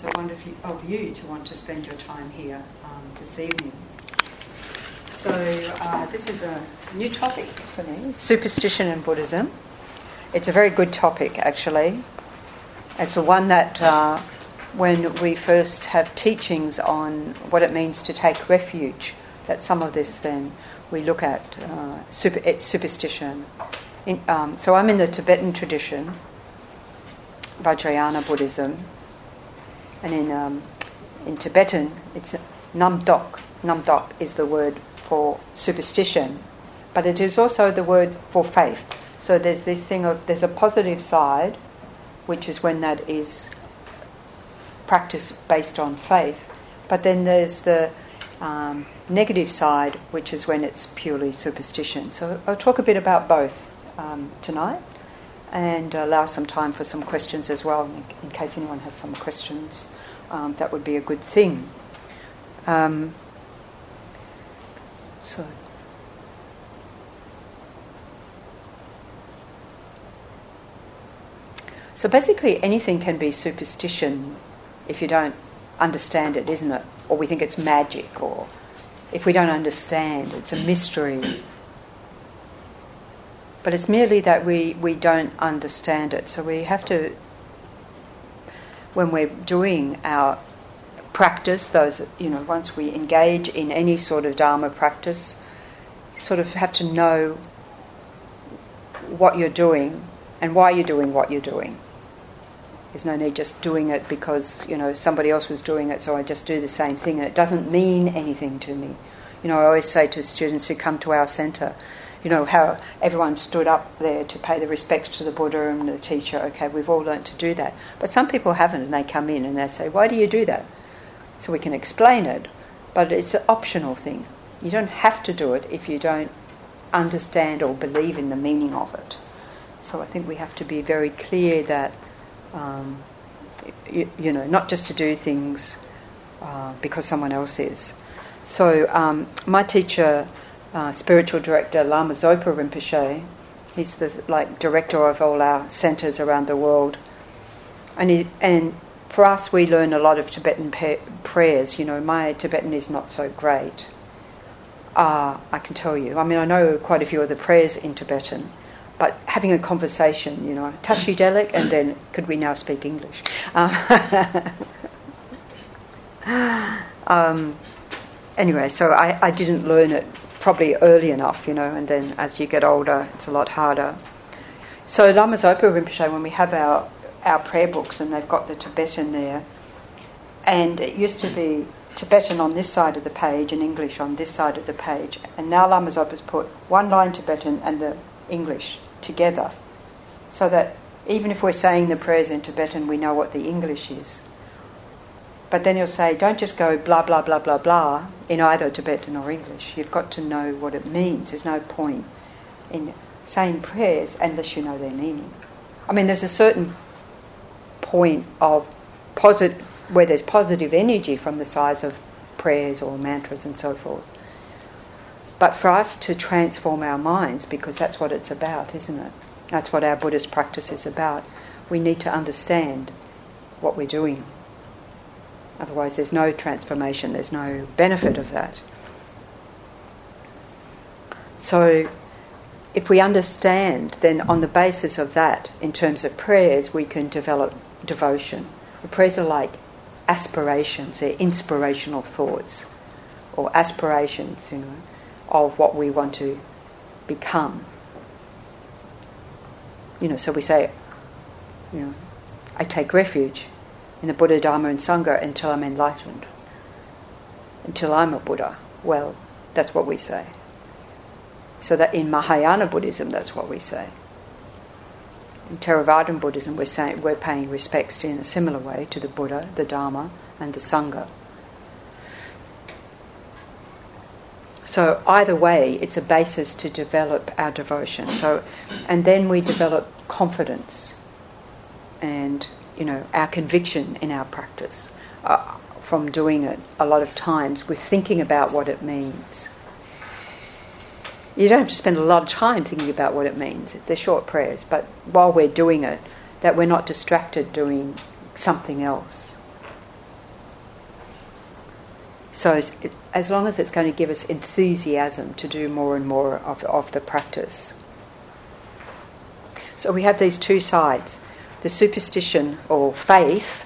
so wonderful of you to want to spend your time here this evening. So this is a new topic for me, superstition in Buddhism. It's a very good topic, actually. It's the one that when we first have teachings on what it means to take refuge, that some of this then we look at superstition. So I'm in the Tibetan tradition, Vajrayana Buddhism, and in Tibetan it's namdok. Namdok is the word for superstition, but it is also the word for faith. So there's this thing of, there's a positive side, which is when that is practiced based on faith, but then there's the negative side, which is when it's purely superstition. So I'll talk a bit about both tonight, and allow some time for some questions as well, in case anyone has some questions. That would be a good thing. So basically anything can be superstition if you don't understand it, isn't it? Or we think it's magic, or if we don't understand, it's a mystery. But it's merely that we don't understand it. So we have to, when we're doing our practice, once we engage in any sort of Dharma practice, sort of have to know what you're doing and why you're doing what you're doing. There's no need just doing it because, somebody else was doing it, so I just do the same thing, and it doesn't mean anything to me. I always say to students who come to our centre, how everyone stood up there to pay the respects to the Buddha and the teacher. Okay, we've all learnt to do that. But some people haven't, and they come in and they say, why do you do that? So we can explain it, but it's an optional thing. You don't have to do it if you don't understand or believe in the meaning of it. So I think we have to be very clear that, not just to do things because someone else is. So my teacher, spiritual director Lama Zopa Rinpoche, he's the director of all our centres around the world, and for us we learn a lot of Tibetan prayers. My Tibetan is not so great. I can tell you. I know quite a few of the prayers in Tibetan, but having a conversation, Tashi Delek, and then could we now speak English? Anyway, so I didn't learn it probably early enough, and then as you get older, it's a lot harder. So Lama Zopa Rinpoche, when we have our prayer books, and they've got the Tibetan there, and it used to be Tibetan on this side of the page and English on this side of the page, and now Lama Zopa's put one line Tibetan and the English together, so that even if we're saying the prayers in Tibetan, we know what the English is. But then he'll say, don't just go blah, blah, blah, blah, blah in either Tibetan or English. You've got to know what it means. There's no point in saying prayers unless you know their meaning. There's a certain point of where there's positive energy from the size of prayers or mantras and so forth. But for us to transform our minds, because that's what it's about, isn't it? That's what our Buddhist practice is about. We need to understand what we're doing. Otherwise there's no transformation, there's no benefit of that. So if we understand, then on the basis of that, in terms of prayers, we can develop devotion. The prayers are like aspirations, they're inspirational thoughts, or aspirations, of what we want to become. So we say, I take refuge in the Buddha, Dharma and Sangha until I'm enlightened, until I'm a Buddha. Well, that's what we say. So that in Mahayana Buddhism, that's what we say. In Theravadan Buddhism, we're paying respects in a similar way to the Buddha, the Dharma and the Sangha. So either way, it's a basis to develop our devotion. And then we develop confidence and, our conviction in our practice from doing it a lot of times with thinking about what it means. You don't have to spend a lot of time thinking about what it means. They're short prayers, but while we're doing it, that we're not distracted doing something else. So as long as it's going to give us enthusiasm to do more and more of the practice. So we have these two sides. The superstition or faith,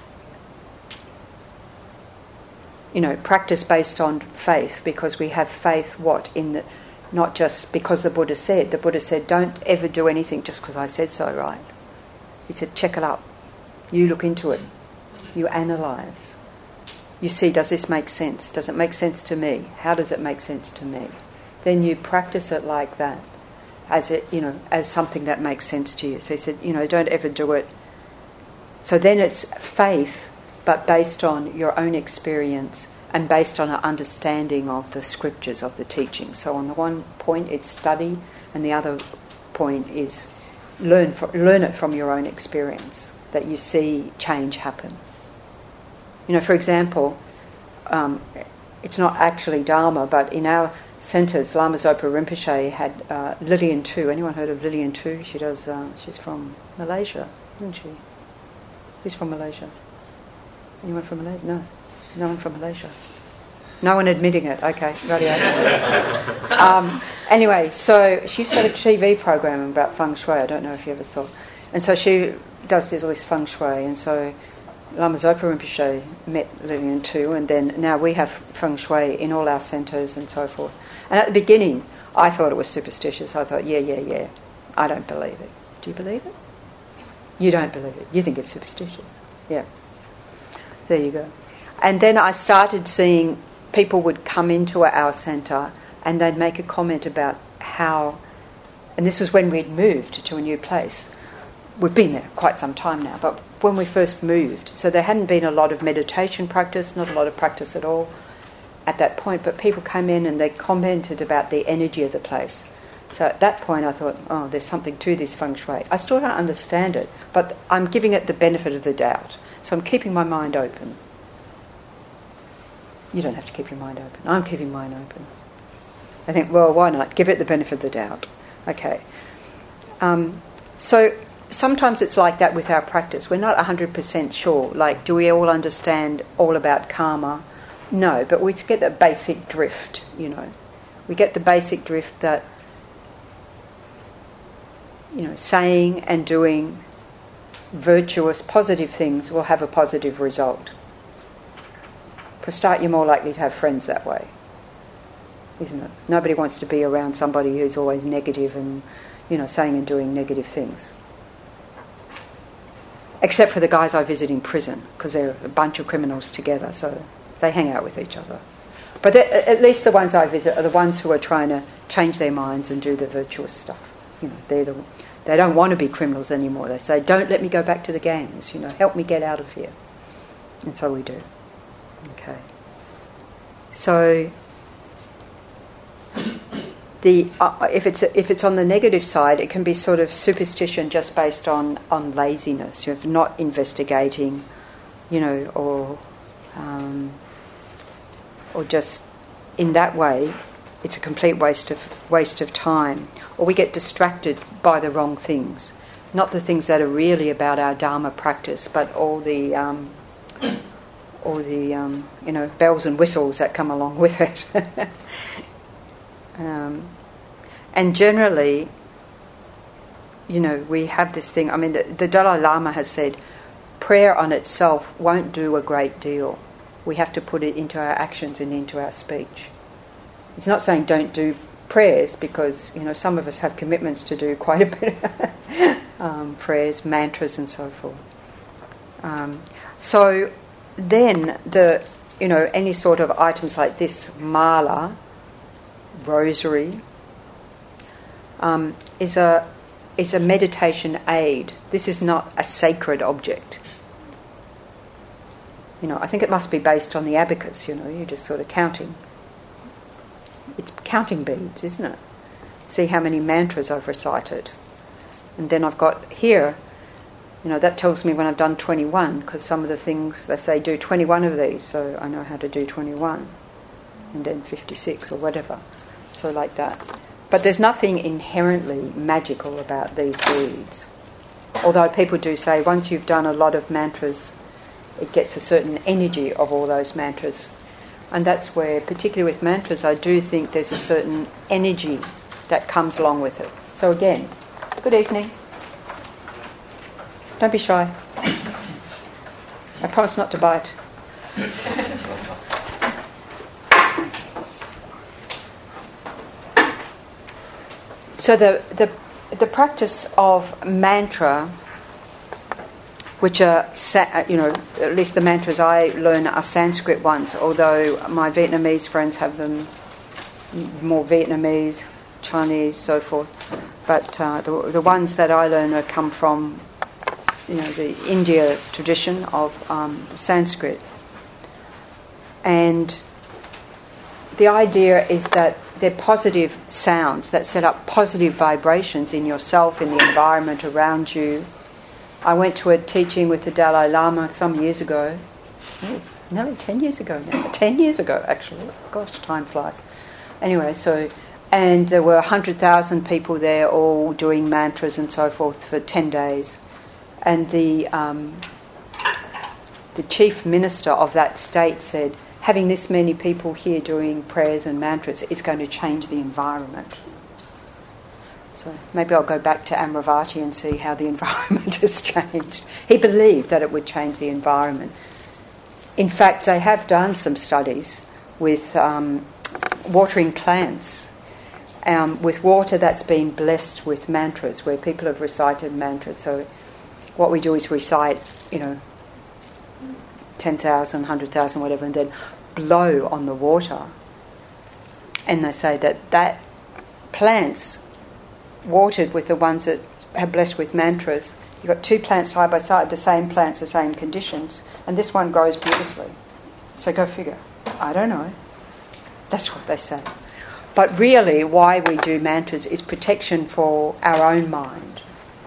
practice based on faith, because we have faith not just because the Buddha said don't ever do anything just because I said so, right? He said check it up, you look into it, you analyse, you see, does this make sense, does it make sense to me, how does it make sense to me? Then you practice it like that, as something that makes sense to you. So he said, don't ever do it. So then it's faith, but based on your own experience and based on an understanding of the scriptures, of the teaching. So on the one point it's study, and the other point is learn it from your own experience, that you see change happen. For example, it's not actually Dharma, but in our centres, Lama Zopa Rinpoche had Lillian Tu. Anyone heard of Lillian Tu? She's from Malaysia, isn't she? Who's from Malaysia? Anyone from Malaysia? No. No one from Malaysia. No one admitting it. Okay, radio. Anyway, so she used to have a TV program about feng shui. I don't know if you ever saw. And so she does all this feng shui. And so Lama Zopa Rinpoche met Lillian Tu, and then now we have feng shui in all our centres and so forth. And at the beginning, I thought it was superstitious. I thought, yeah. I don't believe it. Do you believe it? You don't believe it. You think it's superstitious. Yeah. There you go. And then I started seeing people would come into our centre and they'd make a comment about how, and this was when we'd moved to a new place. We've been there quite some time now, but when we first moved, so there hadn't been a lot of meditation practice, not a lot of practice at all at that point, but people came in and they commented about the energy of the place. So at that point I thought, oh, there's something to this feng shui. I still don't understand it, but I'm giving it the benefit of the doubt. So I'm keeping my mind open. You don't have to keep your mind open. I'm keeping mine open. I think, well, why not? Give it the benefit of the doubt. Okay. So sometimes it's like that with our practice. We're not 100% sure. Like, do we all understand all about karma? No, but we get the basic drift, We get the basic drift that, saying and doing virtuous, positive things will have a positive result. For a start, you're more likely to have friends that way, isn't it? Nobody wants to be around somebody who's always negative and, saying and doing negative things. Except for the guys I visit in prison, because they're a bunch of criminals together, so they hang out with each other. But at least the ones I visit are the ones who are trying to change their minds and do the virtuous stuff. They don't want to be criminals anymore. They say, don't let me go back to the gangs, help me get out of here. And so we do. Okay. So if it's on the negative side, it can be sort of superstition just based on laziness, not investigating, or just in that way, it's a complete waste of time. Or we get distracted by the wrong things, not the things that are really about our Dharma practice, but all the bells and whistles that come along with it. And generally, we have this thing. I mean, the Dalai Lama has said, prayer on itself won't do a great deal. We have to put it into our actions and into our speech. It's not saying don't do prayers, because some of us have commitments to do quite a bit of prayers, mantras, and so forth. So then any sort of items like this, mala, rosary, is a meditation aid. This is not a sacred object. I think it must be based on the abacus. You're just sort of counting. It's counting beads, isn't it? See how many mantras I've recited. And then I've got here, that tells me when I've done 21, because some of the things, they say do 21 of these, so I know how to do 21. And then 56 or whatever. So like that. But there's nothing inherently magical about these beads. Although people do say once you've done a lot of mantras, it gets a certain energy of all those mantras And that's where, particularly with mantras, I do think there's a certain energy that comes along with it. So again, good evening. Don't be shy. I promise not to bite. So the practice of mantra, which are, at least the mantras I learn are Sanskrit ones, although my Vietnamese friends have them more Vietnamese, Chinese, so forth. But the ones that I learn come from, the India tradition of Sanskrit. And the idea is that they're positive sounds that set up positive vibrations in yourself, in the environment around you. I went to a teaching with the Dalai Lama some years ago. Nearly 10 years ago now. 10 years ago, actually. Gosh, time flies. Anyway, and there were 100,000 people there all doing mantras and so forth for 10 days. And the chief minister of that state said, having this many people here doing prayers and mantras is going to change the environment. So maybe I'll go back to Amravati and see how the environment has changed. He believed that it would change the environment. In fact, they have done some studies with watering plants, with water that's been blessed with mantras, where people have recited mantras. So what we do is recite, 10,000, 100,000, whatever, and then blow on the water. And they say that plants watered with the ones that are blessed with mantras, you've got two plants side by side, the same plants, the same conditions, and this one grows beautifully. So go figure. I don't know. That's what they say. But really, why we do mantras is protection for our own mind.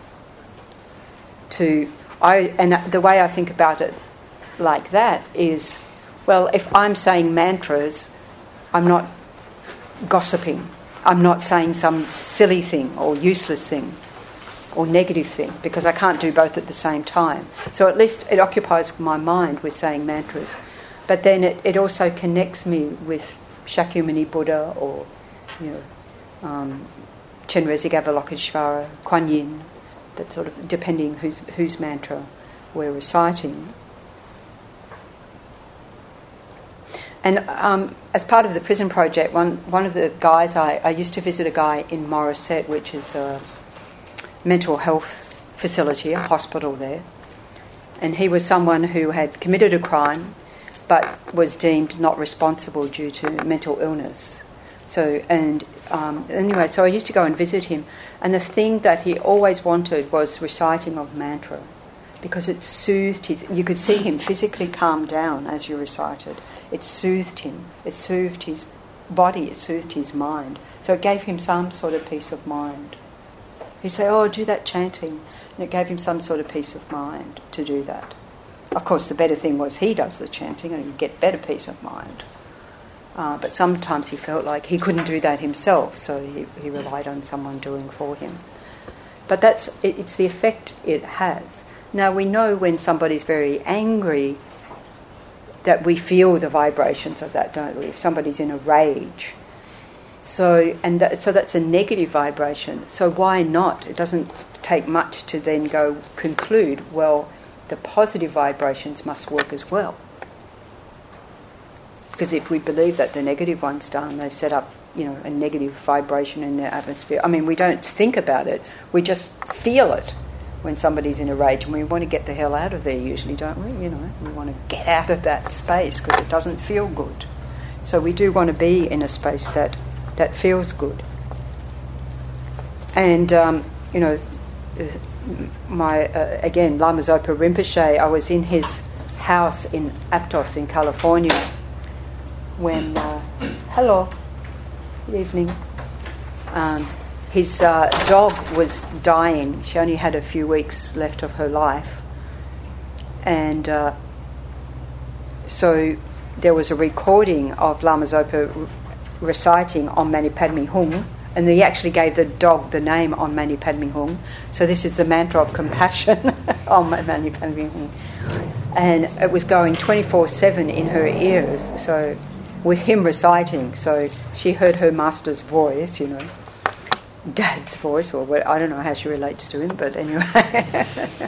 And the way I think about it like that is, well, if I'm saying mantras, I'm not gossiping. I'm not saying some silly thing or useless thing or negative thing, because I can't do both at the same time. So at least it occupies my mind with saying mantras. But then it also connects me with Shakyamuni Buddha or, Chenrezig Avalokiteshvara, Kuan Yin, that sort of, depending whose mantra we're reciting. And as part of the prison project, one of the guys, I used to visit a guy in Morisset, which is a mental health facility, a hospital there. And he was someone who had committed a crime but was deemed not responsible due to mental illness. So I used to go and visit him. And the thing that he always wanted was reciting of mantra, because it soothed you could see him physically calm down as you recited. It soothed him. It soothed his body. It soothed his mind. So it gave him some sort of peace of mind. He'd say, do that chanting. And it gave him some sort of peace of mind to do that. Of course, the better thing was he does the chanting and he'd get better peace of mind. But sometimes he felt like he couldn't do that himself, so he relied on someone doing for him. But it's the effect it has. Now, we know when somebody's very angry that we feel the vibrations of that, don't we? If somebody's in a rage. So that's a negative vibration. So why not? It doesn't take much to then go conclude, well, the positive vibrations must work as well. Because if we believe that the negative one's done, they set up, a negative vibration in their atmosphere. I mean, we don't think about it. We just feel it when somebody's in a rage, and we want to get the hell out of there usually, don't we? We want to get out of that space because it doesn't feel good. So we do want to be in a space that feels good. And, again, Lama Zopa Rinpoche, I was in his house in Aptos in California when, hello, good evening, his dog was dying. She only had a few weeks left of her life. And so there was a recording of Lama Zopa reciting Om Mani Padme Hum, and he actually gave the dog the name Om Mani Padme Hum. So this is the mantra of compassion, Om Mani Padme Hum. And it was going 24/7 in her ears. So with him reciting. So she heard her master's voice, Dad's voice, or what, I don't know how she relates to him, but anyway.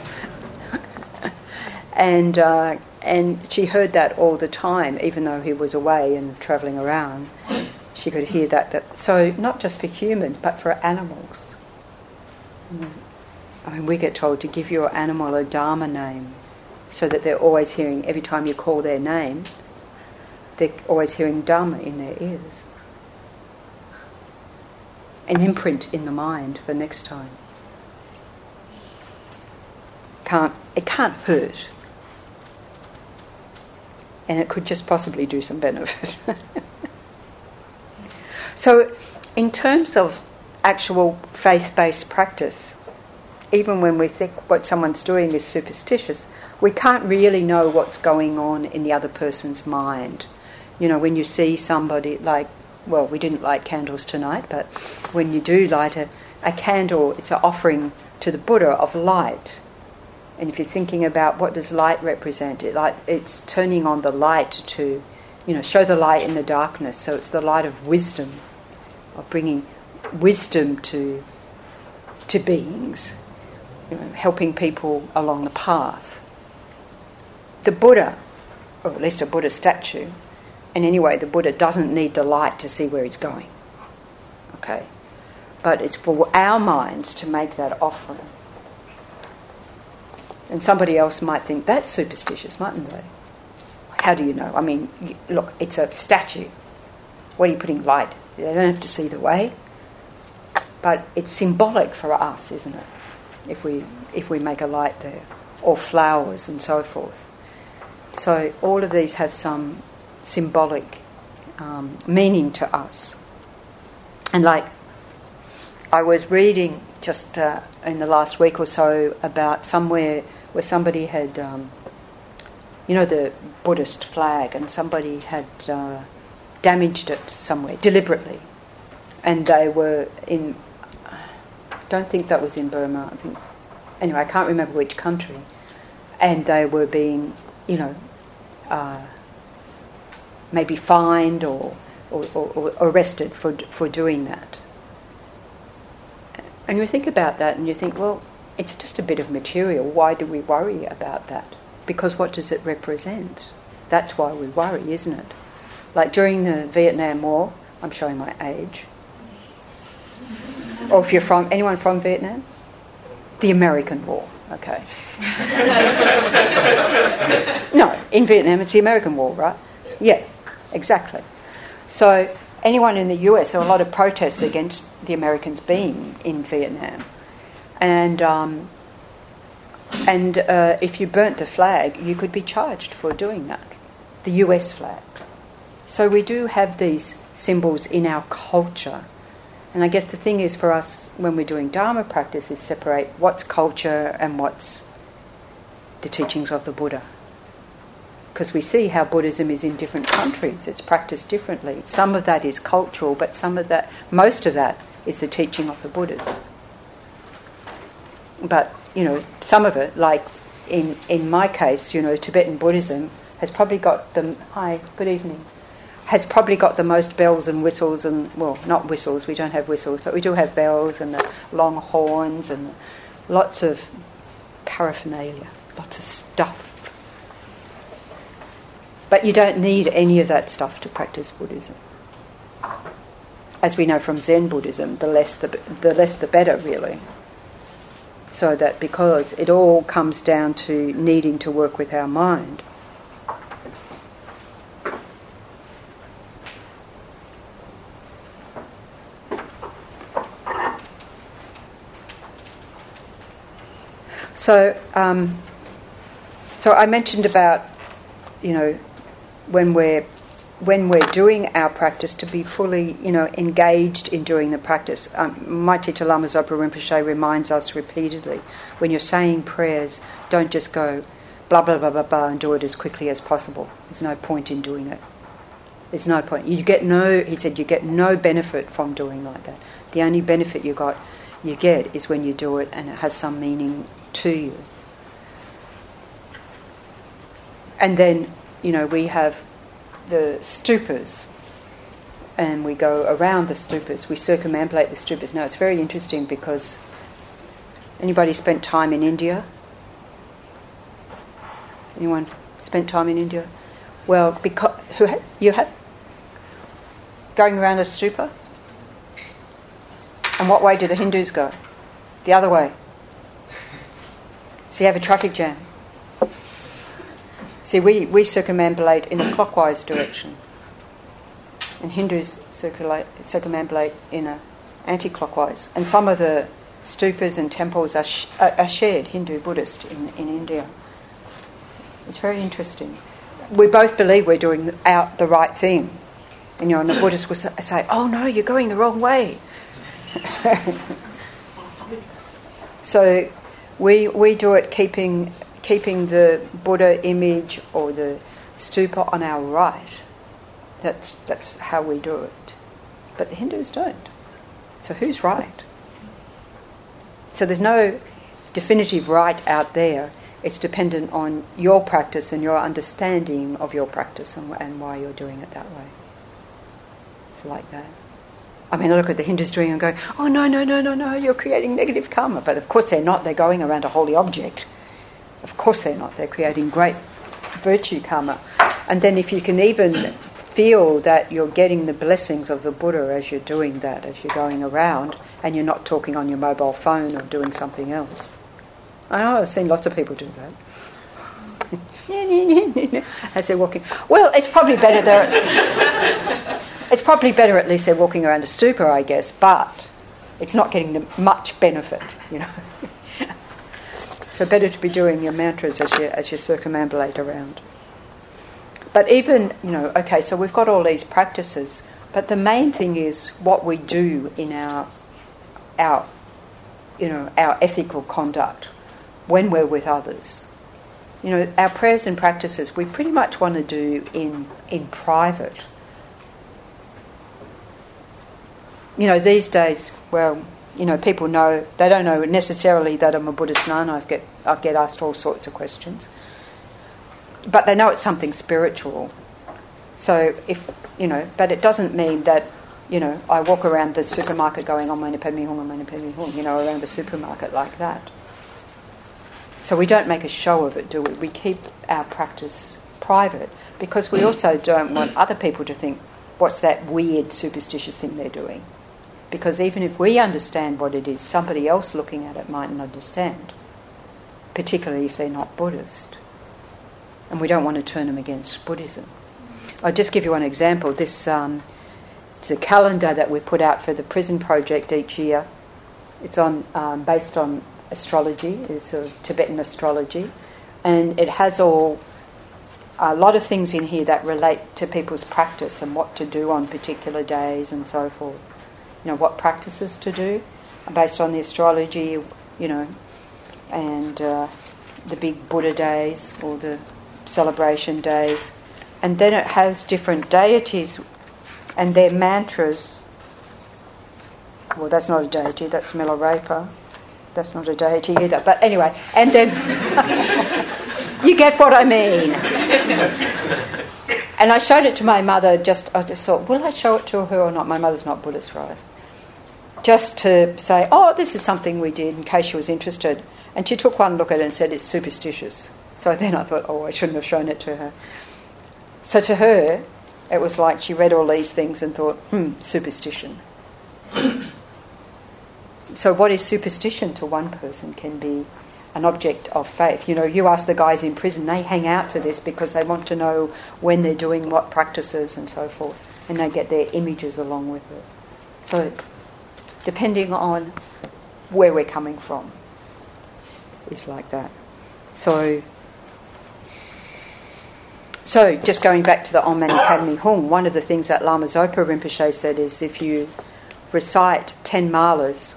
And she heard that all the time, even though he was away and travelling around. She could hear that. So not just for humans, but for animals. I mean, we get told to give your animal a Dharma name, so that they're always hearing, every time you call their name, they're always hearing Dharma in their ears. An imprint in the mind for next time. It can't hurt. And it could just possibly do some benefit. So, in terms of actual faith-based practice, even when we think what someone's doing is superstitious, we can't really know what's going on in the other person's mind. When you see somebody we didn't light candles tonight, but when you do light a candle, it's an offering to the Buddha of light. And if you're thinking about what does light represent, it's turning on the light to, show the light in the darkness. So it's the light of wisdom, of bringing wisdom to beings, helping people along the path. The Buddha, or at least a Buddha statue, and anyway, the Buddha doesn't need the light to see where he's going. Okay? But it's for our minds to make that offering. And somebody else might think that's superstitious, mightn't they? How do you know? I mean, look, it's a statue. What are you putting light? They don't have to see the way. But it's symbolic for us, isn't it? If we make a light there. Or flowers and so forth. So all of these have some symbolic meaning to us. And I was reading just in the last week or so about somewhere where somebody had, the Buddhist flag, and somebody had damaged it somewhere deliberately. And they were in, I don't think that was in Burma, I can't remember which country. And they were being, maybe fined or arrested for doing that. And you think about that and you think, well, it's just a bit of material. Why do we worry about that? Because what does it represent? That's why we worry, isn't it? Like during the Vietnam War, I'm showing my age. Or if you're anyone from Vietnam? The American War, okay. No, in Vietnam it's the American War, right? Yeah, exactly. So anyone in the US, there were a lot of protests against the Americans being in Vietnam. And if you burnt the flag, you could be charged for doing that, the US flag. So we do have these symbols in our culture. And I guess the thing is for us, when we're doing Dharma practice, is separate what's culture and what's the teachings of the Buddha. Because we see how Buddhism is in different countries. It's practiced differently. Some of that is cultural, but most of that is the teaching of the Buddhas. But, some of it, like in my case, Tibetan Buddhism has probably got has probably got the most bells and whistles and, well, not whistles, we don't have whistles, but we do have bells and the long horns and lots of paraphernalia, lots of stuff. But you don't need any of that stuff to practice Buddhism. As we know from Zen Buddhism, the less the better, really. So that because it all comes down to needing to work with our mind. So I mentioned about, when we're doing our practice, to be fully, engaged in doing the practice. My teacher Lama Zopa Rinpoche reminds us repeatedly, when you're saying prayers, don't just go blah blah blah blah blah and do it as quickly as possible. There's no point in doing it. There's no point. He said you get no benefit from doing like that. The only benefit you get is when you do it and it has some meaning to you. And then, we have the stupas, and we go around the stupas. We circumambulate the stupas. Now, it's very interesting because anybody spent time in India? Anyone spent time in India? Well, because you have going around a stupa. And what way do the Hindus go? The other way. So you have a traffic jam. See, we circumambulate in a clockwise direction, and Hindus circumambulate in a anti-clockwise. And some of the stupas and temples are shared, Hindu, Buddhist, in India. It's very interesting. We both believe we're doing the right thing. And and the Buddhists will say, "Oh no, you're going the wrong way." So we do it keeping the Buddha image or the stupa on our right. That's how we do it. But the Hindus don't. So who's right? So there's no definitive right out there. It's dependent on your practice and your understanding of your practice and why you're doing it that way. It's like that. I mean, I look at the Hindus doing it and go, "Oh, no, you're creating negative karma." But of course they're not. They're going around a holy object. Of course they're not. They're creating great virtue karma. And then if you can even feel that you're getting the blessings of the Buddha as you're doing that, as you're going around, and you're not talking on your mobile phone or doing something else. I know, I've seen lots of people do that. As they're walking. Well, it's probably better there. It's probably better at least they're walking around a stupa, I guess, but it's not getting much benefit, So better to be doing your mantras as you circumambulate around. But even, okay, so we've got all these practices, but the main thing is what we do in our ethical conduct when we're with others. Our prayers and practices we pretty much want to do in private. These days, people know, they don't know necessarily that I'm a Buddhist nun. I get asked all sorts of questions. But they know it's something spiritual. So but it doesn't mean that, I walk around the supermarket going, "Om Mani Padme Hum, Om Mani Padme Hum," around the supermarket like that. So we don't make a show of it, do we? We keep our practice private because we also don't want other people to think, "What's that weird, superstitious thing they're doing?" Because even if we understand what it is, somebody else looking at it mightn't understand, particularly if they're not Buddhist. And we don't want to turn them against Buddhism. I'll just give you one example. This it's a calendar that we put out for the prison project each year. It's based on astrology. It's a Tibetan astrology, and it has a lot of things in here that relate to people's practice and what to do on particular days and so forth. What practices to do based on the astrology, and the big Buddha days or the celebration days. And then it has different deities and their mantras. Well, that's not a deity, that's Milarepa. That's not a deity either. But anyway, and then you get what I mean. And I showed it to my mother, I just thought, will I show it to her or not? My mother's not Buddhist, right? Just to say, "Oh, this is something we did," in case she was interested. And she took one look at it and said, "It's superstitious." So then I thought, I shouldn't have shown it to her. So to her, it was like she read all these things and thought, superstition. So what is superstition to one person can be an object of faith. You ask the guys in prison, they hang out for this because they want to know when they're doing what practices and so forth, and they get their images along with it. So depending on where we're coming from, it's like that. So just going back to the Om Mani Padme Hum, one of the things that Lama Zopa Rinpoche said is if you recite 10 malas,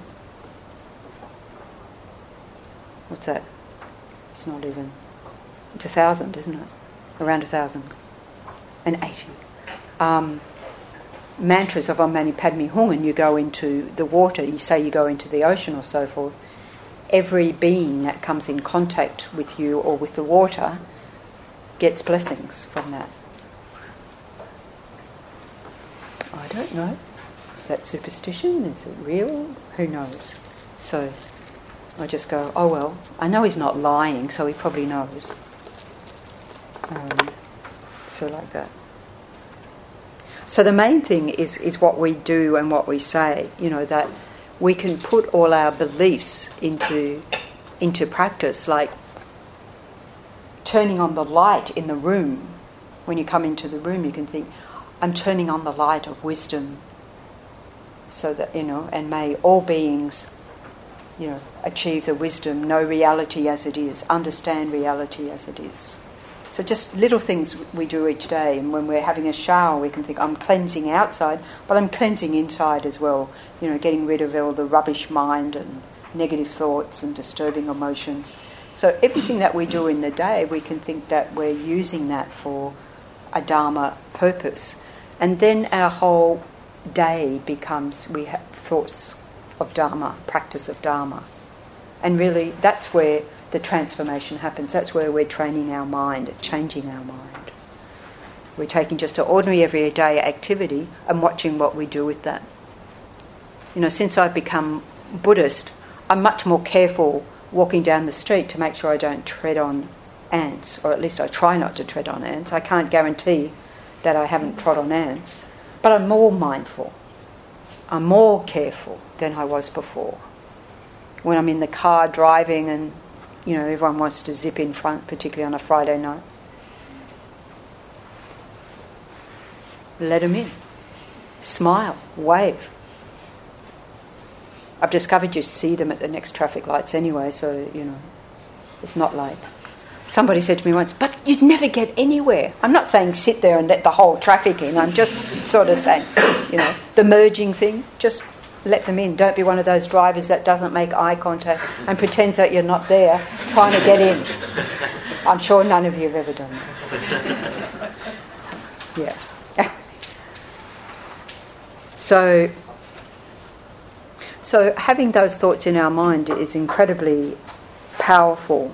what's that? It's not even, it's 1,000, isn't it? Around 1,000. And 80. Mantras of Om Mani Padme Hum, and you go into the water, you say you go into the ocean or so forth, every being that comes in contact with you or with the water gets blessings from that. don't know. Is that superstition? Is it real? Who knows? So I just go, oh well, I know he's not lying, so he probably knows. So like that. So the main thing is what we do and what we say, that we can put all our beliefs into practice, like turning on the light in the room. When you come into the room, you can think, I'm turning on the light of wisdom, so that, and may all beings, achieve the wisdom, know reality as it is, understand reality as it is. So just little things we do each day, and when we're having a shower, we can think, I'm cleansing outside, but I'm cleansing inside as well, getting rid of all the rubbish mind and negative thoughts and disturbing emotions. So everything that we do in the day, we can think that we're using that for a Dharma purpose. And then our whole day becomes, we have thoughts of Dharma, practice of Dharma. And really, that's where the transformation happens. That's where we're training our mind, changing our mind. We're taking just an ordinary everyday activity and watching what we do with that. Since I've become Buddhist, I'm much more careful walking down the street to make sure I don't tread on ants, or at least I try not to tread on ants. I can't guarantee that I haven't trod on ants, but I'm more mindful. I'm more careful than I was before. When I'm in the car driving and everyone wants to zip in front, particularly on a Friday night, let them in. Smile, wave. I've discovered you see them at the next traffic lights anyway, so, it's not like... Somebody said to me once, but you'd never get anywhere. I'm not saying sit there and let the whole traffic in. I'm just sort of saying, the merging thing, just let them in. Don't be one of those drivers that doesn't make eye contact and pretends that you're not there trying to get in. I'm sure none of you have ever done that. Yeah. So having those thoughts in our mind is incredibly powerful.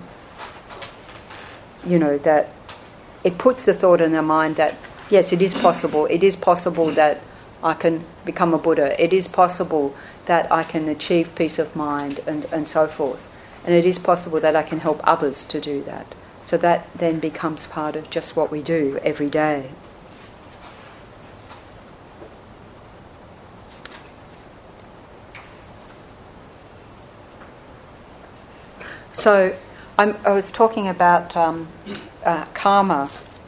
That it puts the thought in our mind that, yes, it is possible. It is possible that I can become a Buddha. It is possible that I can achieve peace of mind and so forth. And it is possible that I can help others to do that. So that then becomes part of just what we do every day. So I was talking about karma.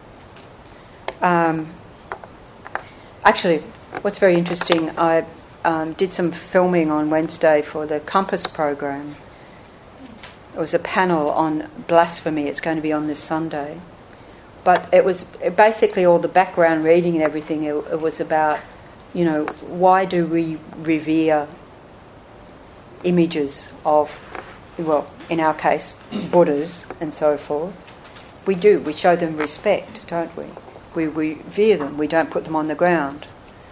Actually, what's very interesting, I did some filming on Wednesday for the Compass program. It was a panel on blasphemy. It's going to be on this Sunday. But it was basically all the background reading and everything. It was about, why do we revere images of, well, in our case, Buddhas and so forth? We do. We show them respect, don't we? We revere them. We don't put them on the ground.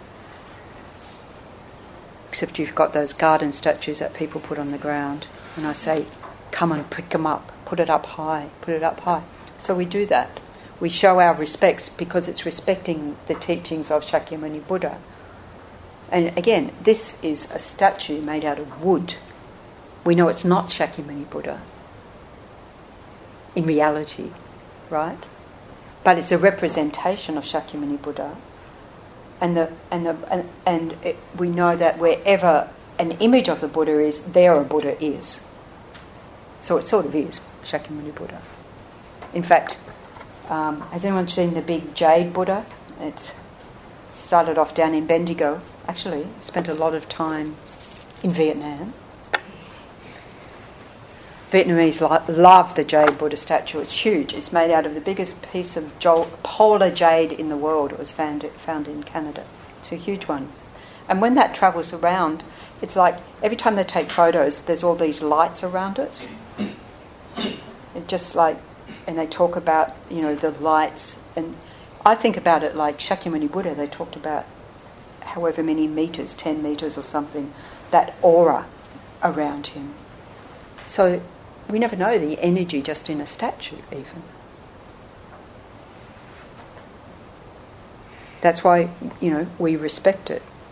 Except you've got those garden statues that people put on the ground. And I say, come and pick them up. Put it up high. Put it up high. So we do that. We show our respects because it's respecting the teachings of Shakyamuni Buddha. And again, this is a statue made out of wood. We know it's not Shakyamuni Buddha in reality, right? But it's a representation of Shakyamuni Buddha, we know that wherever an image of the Buddha is, there a Buddha is. So it sort of is Shakyamuni Buddha. In fact, has anyone seen the big jade Buddha? It started off down in Bendigo. Actually, spent a lot of time in Vietnam. Vietnamese love the jade Buddha statue. It's huge. It's made out of the biggest piece of polar jade in the world. It was found in Canada. It's a huge one. And when that travels around, it's like every time they take photos, there's all these lights around it. It just like, and they talk about, the lights. And I think about it like Shakyamuni Buddha. They talked about however many meters, 10 meters or something, that aura around him. So we never know the energy just in a statue even. That's why, we respect it.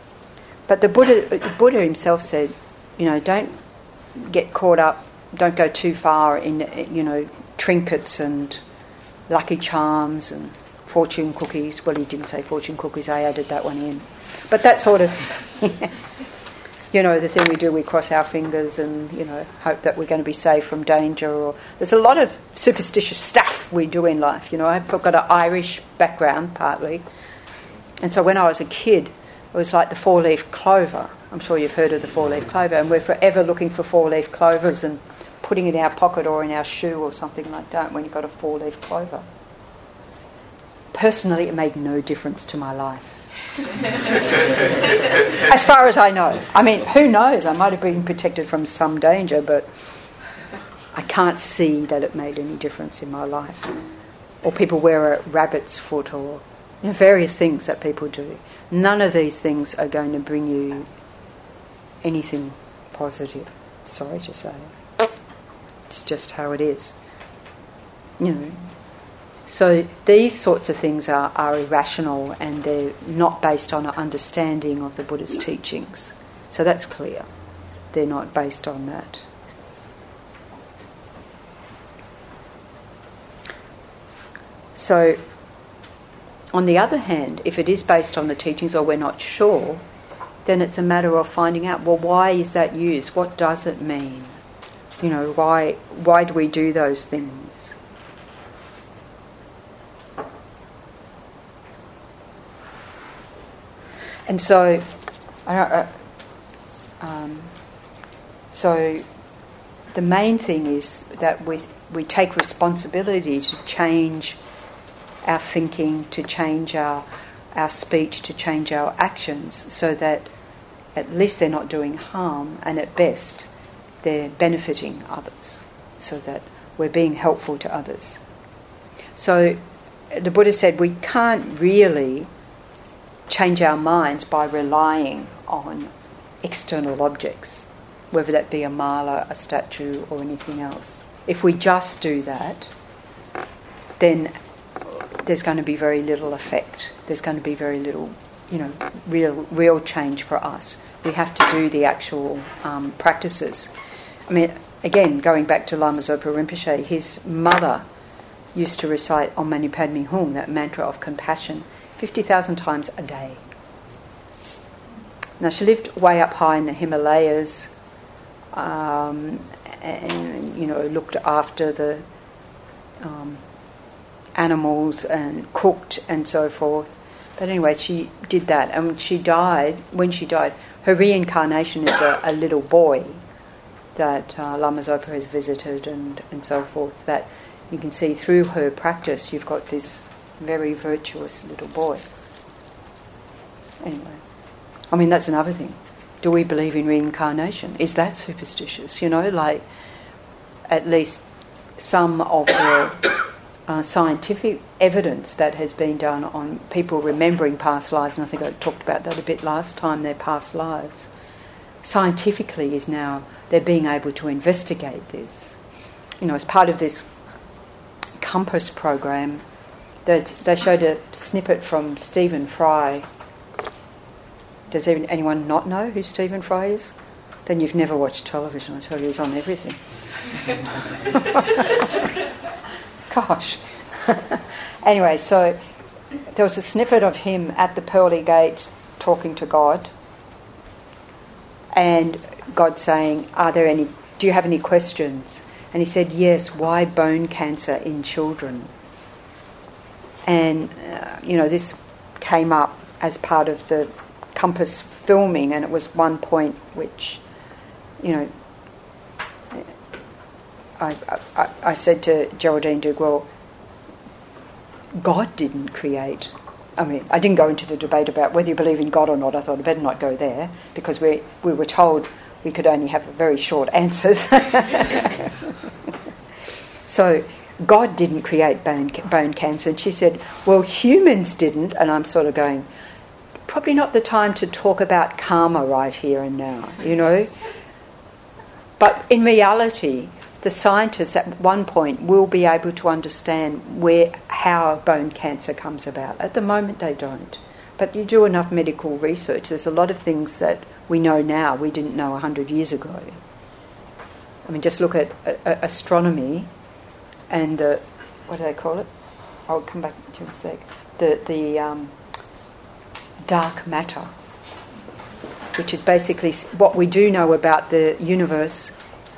But the Buddha himself said, don't get caught up, don't go too far in, trinkets and lucky charms and fortune cookies. Well, he didn't say fortune cookies, I added that one in. But that sort of, the thing we do, we cross our fingers and, hope that we're going to be safe from danger. Or there's a lot of superstitious stuff we do in life. I've got an Irish background, partly. And so when I was a kid, it was like the four-leaf clover. I'm sure you've heard of the four-leaf clover. And we're forever looking for four-leaf clovers and putting it in our pocket or in our shoe or something like that when you've got a four-leaf clover. Personally, it made no difference to my life. As far as I know. I mean, who knows? I might have been protected from some danger, but I can't see that it made any difference in my life. Or people wear a rabbit's foot or various things that people do. None of these things are going to bring you anything positive. Sorry to say. It's just how it is. So these sorts of things are irrational and they're not based on an understanding of the Buddha's teachings. So that's clear. They're not based on that. So, on the other hand, if it is based on the teachings or we're not sure, then it's a matter of finding out, well, why is that used? What does it mean? Why do we do those things? And so, the main thing is that we take responsibility to change our thinking, to change our speech, to change our actions, so that at least they're not doing harm, and at best they're benefiting others, so that we're being helpful to others. So the Buddha said we can't really change our minds by relying on external objects, whether that be a mala, a statue, or anything else. If we just do that, then there's going to be very little effect. There's going to be very little, real change for us. We have to do the actual practices. I mean, again, going back to Lama Zopa Rinpoche, his mother used to recite Om Mani Padme Hum, that mantra of compassion, 50,000 times a day. Now, she lived way up high in the Himalayas, and looked after the animals and cooked and so forth. But anyway, she did that, and when she died, her reincarnation is a little boy that Lama Zopa has visited and so forth, that you can see through her practice you've got this very virtuous little boy. Anyway, I mean, that's another thing. Do we believe in reincarnation? Is that superstitious? Like at least some of the scientific evidence that has been done on people remembering past lives, and I think I talked about that a bit last time, their past lives, scientifically is now they're being able to investigate this. As part of this Compass program, that they showed a snippet from Stephen Fry. Does anyone not know who Stephen Fry is? Then you've never watched television. I tell you, he's on everything. Gosh. Anyway, so there was a snippet of him at the pearly gates talking to God, and God saying, do you have any questions? And he said, yes, why bone cancer in children? And, this came up as part of the Compass filming, and it was one point which, I said to Geraldine Duke, well, God didn't create. I mean, I didn't go into the debate about whether you believe in God or not. I thought I better not go there, because we were told we could only have very short answers. So God didn't create bone cancer. And she said, well, humans didn't. And I'm sort of going, probably not the time to talk about karma right here and now, But in reality, the scientists at one point will be able to understand how bone cancer comes about. At the moment they don't. but you do enough medical research, there's a lot of things that we know now we didn't know 100 years ago. I mean, just look at astronomy and what do they call it? I'll come back to you in a sec. The dark matter, which is basically what we do know about the universe.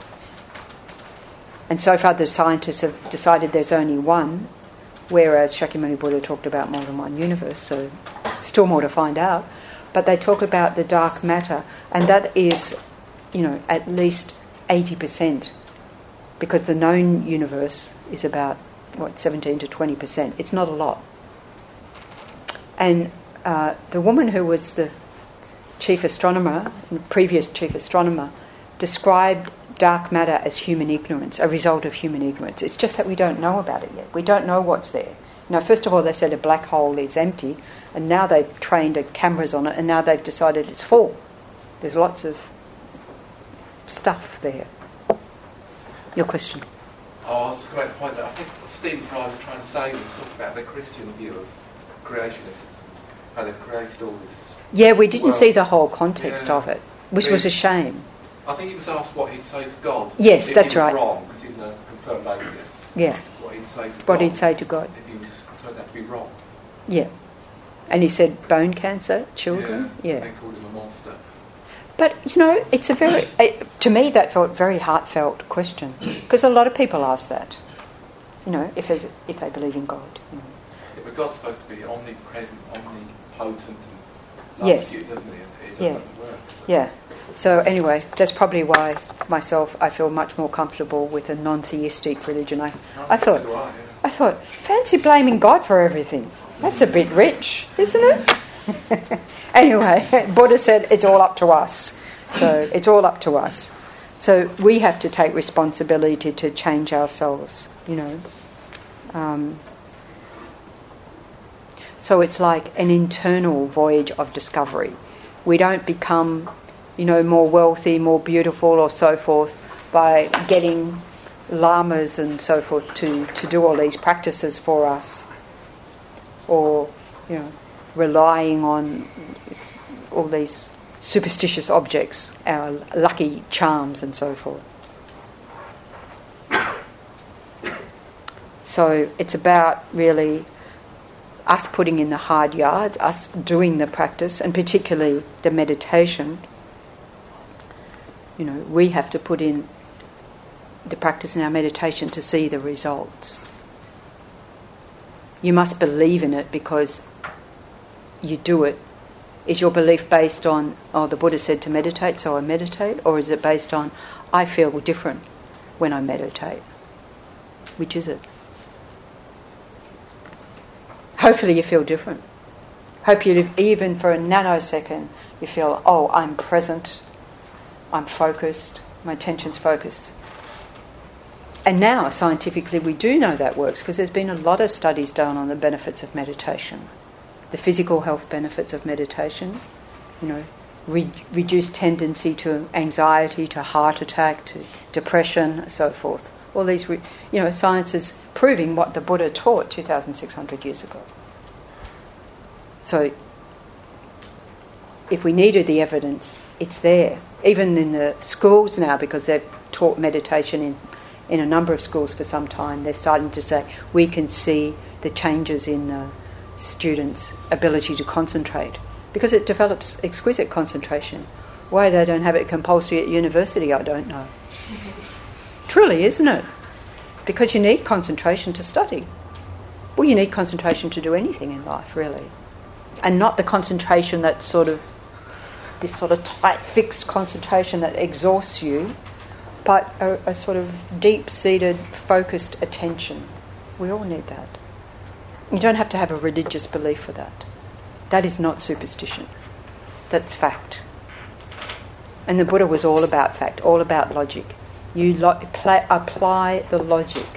And so far the scientists have decided there's only one, whereas Shakyamuni Buddha talked about more than one universe, so still more to find out. But they talk about the dark matter, and that is, at least 80%, because the known universe is about, 17 to 20%. It's not a lot. And the woman who was the chief astronomer, previous chief astronomer, described dark matter as human ignorance, a result of human ignorance. It's just that we don't know about it yet. We don't know what's there. First of all, they said a black hole is empty, and now they've trained cameras on it, and now they've decided it's full. There's lots of stuff there. Your question? I was just going to make the point that I think what Stephen Fry was trying to say was talk about the Christian view of creationists, how they've created all this. Yeah, we didn't see the whole context of it, which was a shame. I think he was asked what he'd say to God. Yes, if that's he was right. Wrong, because he's a confirmed atheist. Yeah. What he'd say to God. What he'd say to God. If he was considered that to be wrong. Yeah. And he said bone cancer, children. Yeah. They called him a monster. But, it's a very, to me that felt very heartfelt question. Because a lot of people ask that, if they believe in God. Yeah, but God's supposed to be omnipresent, omnipotent, and yes. You, doesn't he? It doesn't work. So. Yeah. So anyway, that's probably why I feel much more comfortable with a non-theistic religion. I thought, fancy blaming God for everything. That's a bit rich, isn't it? Anyway, Buddha said it's all up to us. So it's all up to us. So we have to take responsibility to change ourselves, So it's like an internal voyage of discovery. We don't become, more wealthy, more beautiful or so forth by getting lamas and so forth to do all these practices for us, or, relying on all these superstitious objects, our lucky charms and so forth. So it's about really us putting in the hard yards, us doing the practice, and particularly the meditation. We have to put in the practice in our meditation to see the results. You must believe in it because you do it. Is your belief based on, the Buddha said to meditate, so I meditate? Or is it based on, I feel different when I meditate? Which is it? Hopefully you feel different. Hope you live, even for a nanosecond, you feel, I'm present, I'm focused, my attention's focused. And now, scientifically, we do know that works because there's been a lot of studies done on the benefits of meditation. The physical health benefits of meditation, reduced tendency to anxiety, to heart attack, to depression, so forth. All these, science is proving what the Buddha taught 2,600 years ago. So, if we needed the evidence, it's there. Even in the schools now, because they've taught meditation in a number of schools for some time, they're starting to say, we can see the changes in the students' ability to concentrate, because it develops exquisite concentration. Why they don't have it compulsory at university, I don't know. Truly, isn't it? Because you need concentration to study. Well, you need concentration to do anything in life, really. And not the concentration that's this sort of tight, fixed concentration that exhausts you, but a sort of deep-seated, focused attention. We all need that. You don't have to have a religious belief for that. That is not superstition. That's fact. And the Buddha was all about fact, all about logic. You apply the logic.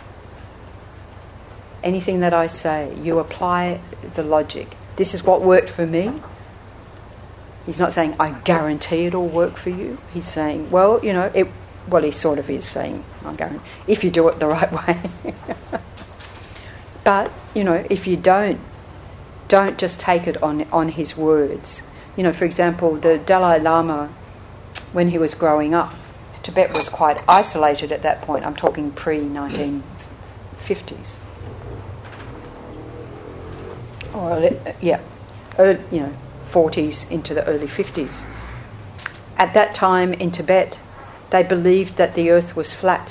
Anything that I say, you apply the logic. This is what worked for me. He's not saying, I guarantee it'll work for you. He's saying, he sort of is saying, I guarantee, if you do it the right way. But, if you don't don't just take it on his words. You know, for example, the Dalai Lama, when he was growing up, Tibet was quite isolated at that point. I'm talking pre-1950s. Or, yeah, early, 40s into the early 50s. At that time in Tibet, they believed that the earth was flat.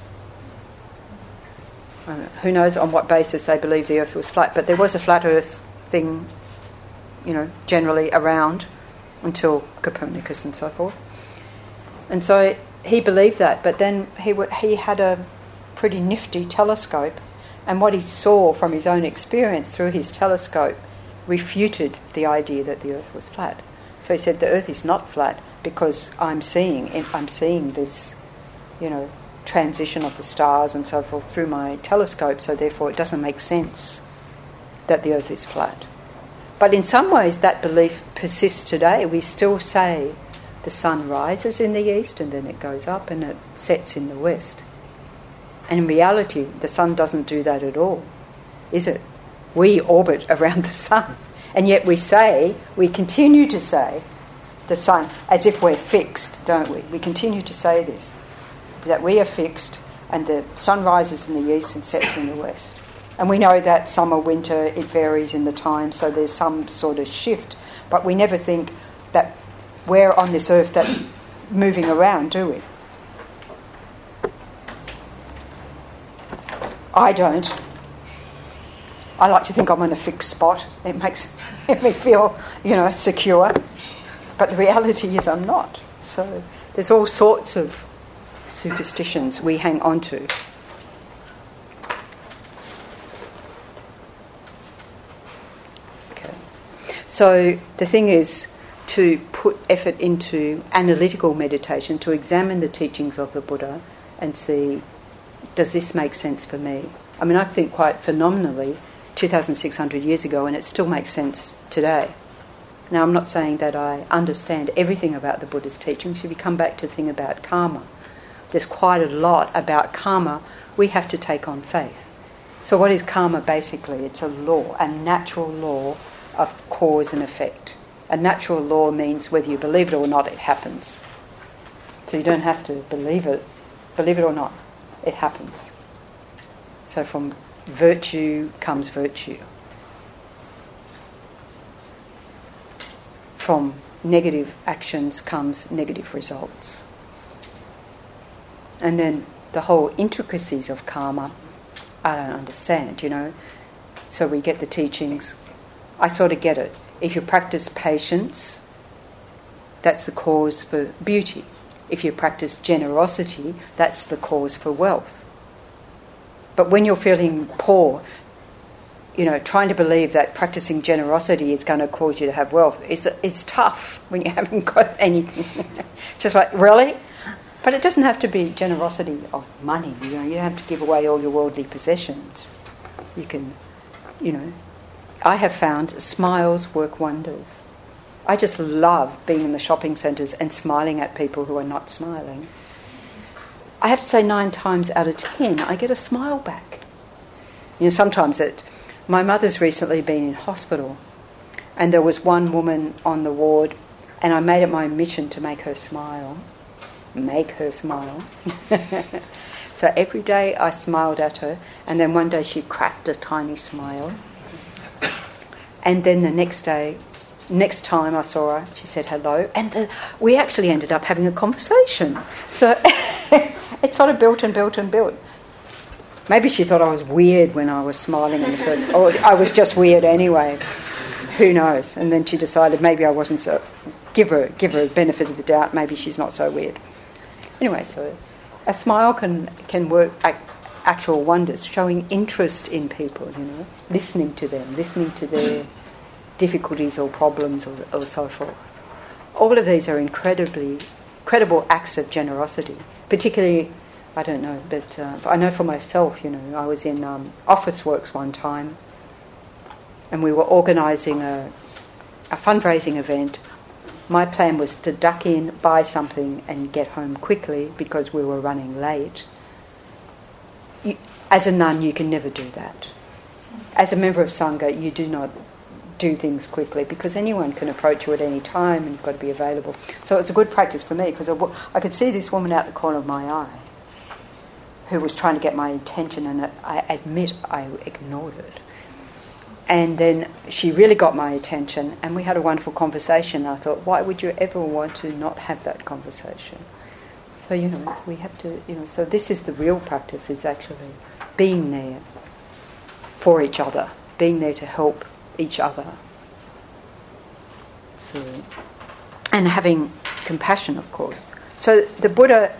Who knows on what basis they believed the earth was flat, but there was a flat earth thing, generally around until Copernicus and so forth. And so he believed that, but then he had a pretty nifty telescope, and what he saw from his own experience through his telescope refuted the idea that the earth was flat. So he said, the earth is not flat because I'm seeing this, transition of the stars and so forth through my telescope, so therefore it doesn't make sense that the earth is flat. But in some ways that belief persists today. We still say the sun rises in the east and then it goes up and it sets in the west. And in reality, the sun doesn't do that at all, is it? We orbit around the sun. And yet we continue to say the sun, as if we're fixed, don't we? We continue to say this, that we are fixed and the sun rises in the east and sets in the west. And we know that summer, winter, it varies in the time, so there's some sort of shift. But we never think that we're on this earth that's moving around, do we? I don't. I like to think I'm in a fixed spot. It makes me feel, secure. But the reality is I'm not. So there's all sorts of superstitions we hang on to. Okay. So the thing is to put effort into analytical meditation, to examine the teachings of the Buddha and see, does this make sense for me? I mean, I think quite phenomenally 2,600 years ago, and it still makes sense today. Now, I'm not saying that I understand everything about the Buddha's teachings. If you come back to the thing about karma, there's quite a lot about karma we have to take on faith. So what is karma basically? It's a law, a natural law of cause and effect. A natural law means whether you believe it or not, it happens. So you don't have to believe it or not, it happens. So from virtue comes virtue. From negative actions comes negative results. And then the whole intricacies of karma, I don't understand, So we get the teachings. I sort of get it. If you practice patience, that's the cause for beauty. If you practice generosity, that's the cause for wealth. But when you're feeling poor, trying to believe that practicing generosity is going to cause you to have wealth, it's tough when you haven't got anything. Just like, really? But it doesn't have to be generosity of money. You don't have to give away all your worldly possessions. You can, I have found smiles work wonders. I just love being in the shopping centres and smiling at people who are not smiling. I have to say 9 times out of 10, I get a smile back. Sometimes my mother's recently been in hospital, and there was one woman on the ward, and I made it my mission to make her smile. So every day I smiled at her, and then one day she cracked a tiny smile. And then the next time I saw her, she said hello, and we actually ended up having a conversation. So it sort of built and built and built. Maybe she thought I was weird when I was smiling in the first, or I was just weird anyway. Who knows? And then she decided maybe I wasn't so. Give her a benefit of the doubt. Maybe she's not so weird. Anyway, so a smile can work actual wonders, showing interest in people, listening to them, listening to their difficulties or problems or so forth. All of these are incredible acts of generosity, particularly, I don't know, but I know for myself, I was in Officeworks one time, and we were organising a fundraising event. My plan was to duck in, buy something and get home quickly because we were running late. As a nun, you can never do that. As a member of Sangha, you do not do things quickly, because anyone can approach you at any time and you've got to be available. So it's a good practice for me, because I could see this woman out the corner of my eye who was trying to get my attention, and I admit I ignored it. And then she really got my attention, and we had a wonderful conversation. I thought, why would you ever want to not have that conversation? So, we have to, so this is the real practice, is actually being there for each other, being there to help each other. So, and having compassion, of course. So the Buddha,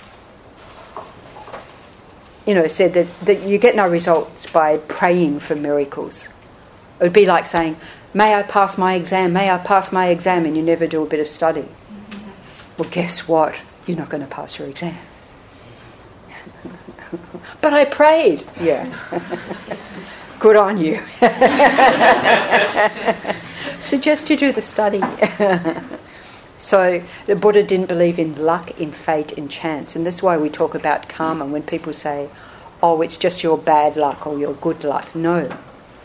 said that you get no results by praying for miracles. It would be like saying, may I pass my exam, may I pass my exam, and you never do a bit of study. Well, guess what? You're not going to pass your exam. But I prayed. Yeah. Good on you. Suggest you do the study. So the Buddha didn't believe in luck, in fate, in chance. And that's why we talk about karma when people say, oh, it's just your bad luck or your good luck. No.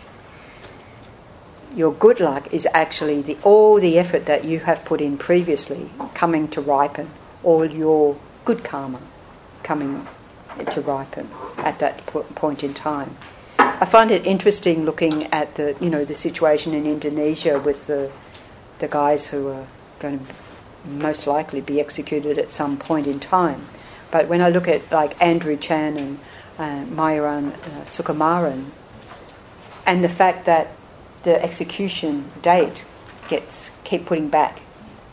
Your good luck is actually all the effort that you have put in previously coming to ripen. All your good karma coming to ripen at that point in time. I find it interesting looking at the situation in Indonesia with the guys who are going to most likely be executed at some point in time. But when I look at like Andrew Chan and Myuran Sukumaran, and the fact that the execution date keep putting back,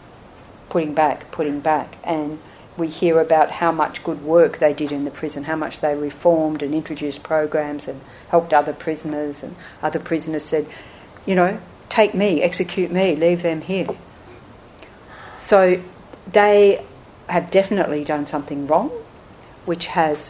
and we hear about how much good work they did in the prison, how much they reformed and introduced programs and helped other prisoners, and other prisoners said, take me, execute me, leave them here. So they have definitely done something wrong, which has,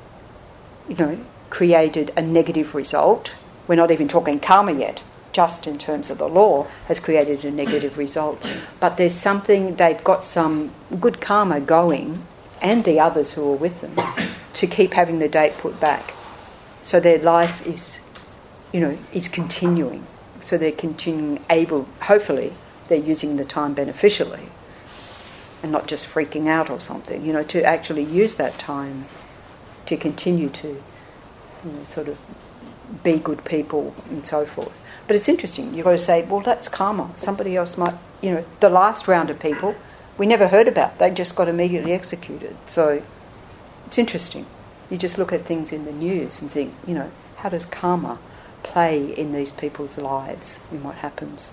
created a negative result. We're not even talking karma yet, just in terms of the law, has created a negative result. But there's something, they've got some good karma going, and the others who are with them, to keep having the date put back. So their life is continuing. So they're continuing hopefully they're using the time beneficially and not just freaking out or something, to actually use that time to continue to sort of be good people and so forth. But it's interesting, you've got to say, well, that's karma. Somebody else might, the last round of people we never heard about. They just got immediately executed. So it's interesting. You just look at things in the news and think, how does karma play in these people's lives, in what happens?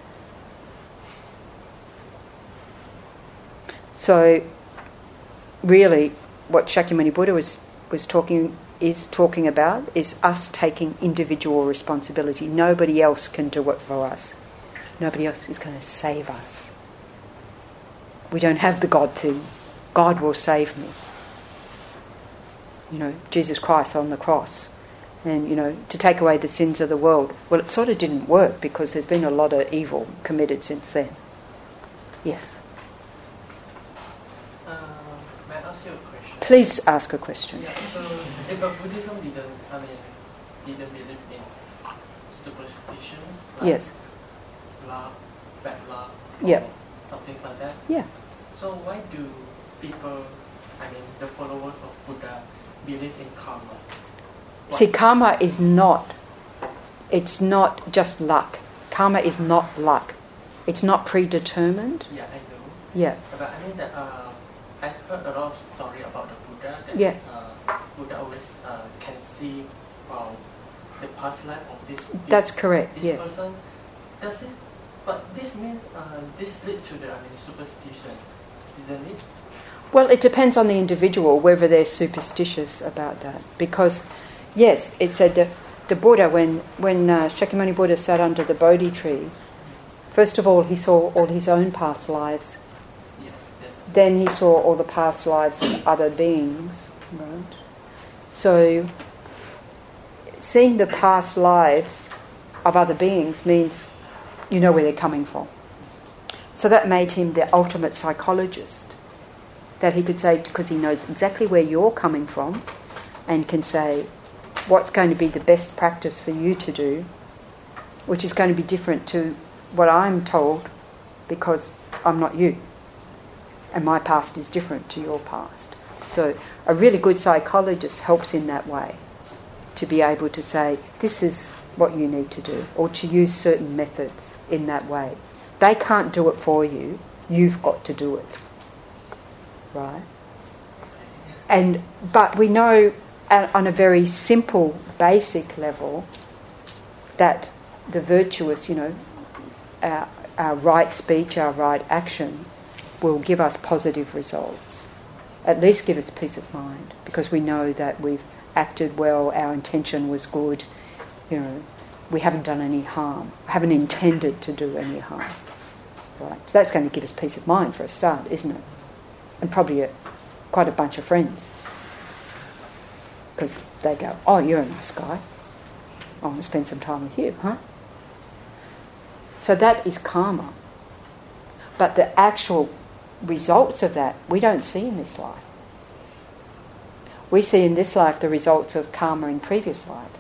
So really what Shakyamuni Buddha was talking about is us taking individual responsibility. Nobody else can do it for us. Nobody else is going to save us. We don't have the God thing. God will save me. Jesus Christ on the cross. And, to take away the sins of the world. Well, it sort of didn't work because there's been a lot of evil committed since then. Yes. May I ask you a question? Please ask a question. Yeah, so if Buddhism didn't believe in superstitions, like Yes. luck, bad luck, Yeah. something like that. Yeah. So why do people, the followers of Buddha, believe in karma? Why? See, karma is it's not just luck. Karma is not luck. It's not predetermined. Yeah, I know. Yeah. But I heard a lot of story about the Buddha that Buddha always can see the past life of this That's correct, this yeah. person. But this means this leads to the superstition, isn't it? Well, it depends on the individual whether they're superstitious about that. Because, yes, it said the Buddha, when Shakyamuni Buddha sat under the Bodhi tree, first of all he saw all his own past lives. Yes. Then he saw all the past lives of other beings. Right? So, seeing the past lives of other beings means you know where they're coming from. So that made him the ultimate psychologist. That he could say, because he knows exactly where you're coming from, and can say what's going to be the best practice for you to do which is going to be different to what I'm told because I'm not you. And my past is different to your past. So a really good psychologist helps in that way, to be able to say, this is what you need to do, or to use certain methods in that way. They can't do it for you, you've got to do it. Right? But we know on a very simple, basic level that the virtuous, our right speech, our right action will give us positive results. At least give us peace of mind, because we know that we've acted well, our intention was good, we haven't done any harm, haven't intended to do any harm. Right? So that's going to give us peace of mind for a start, isn't it? And probably quite a bunch of friends. Because they go, oh, you're a nice guy. I want to spend some time with you, huh? So that is karma. But the actual results of that we don't see in this life. We see in this life the results of karma in previous lives.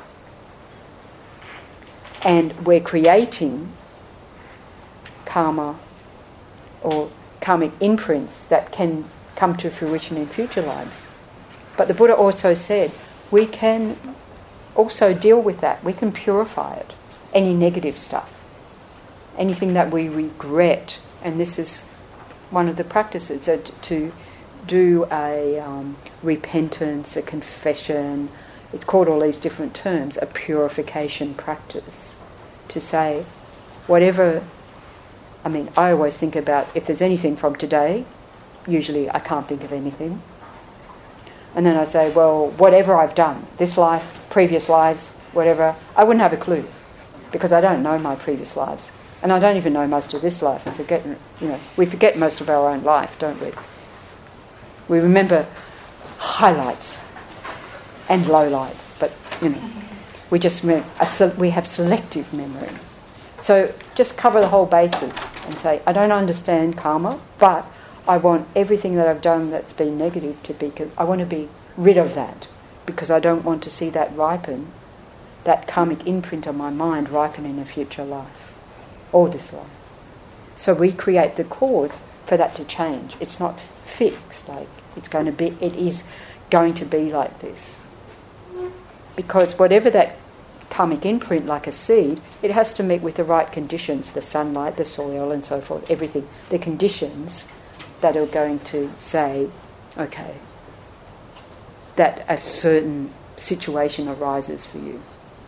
And we're creating karma or karmic imprints that can come to fruition in future lives. But the Buddha also said we can also deal with that. We can purify it. Any negative stuff. Anything that we regret. And this is one of the practices, to do a repentance, a confession. It's called all these different terms, a purification practice. To say, whatever... I always think about if there's anything from today, usually I can't think of anything. And then I say, well, whatever I've done, this life, previous lives, whatever, I wouldn't have a clue, because I don't know my previous lives. And I don't even know most of this life. We forget most of our own life, don't we? We remember highlights and lowlights, but, we just we have selective memory. So just cover the whole bases and say, I don't understand karma, but I want everything that I've done that's been negative I want to be rid of that, because I don't want to see that ripen, that karmic imprint on my mind ripen in a future life, or this life. So we create the cause for that to change. It's not fixed, it is going to be like this. Because whatever that karmic imprint, like a seed, it has to meet with the right conditions, the sunlight, the soil and so forth, everything, the conditions that are going to say, okay, that a certain situation arises for you.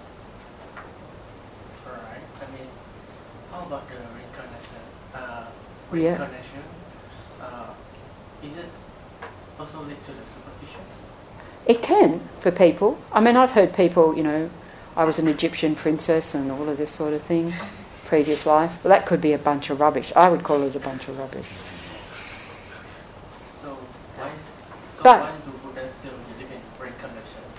Right. How about the reincarnation? Is it also linked to the superstition? It can, for people. I've heard people, I was an Egyptian princess and all of this sort of thing, previous life. Well, that could be a bunch of rubbish. I would call it a bunch of rubbish. So why do Buddhists still believe in reincarnations?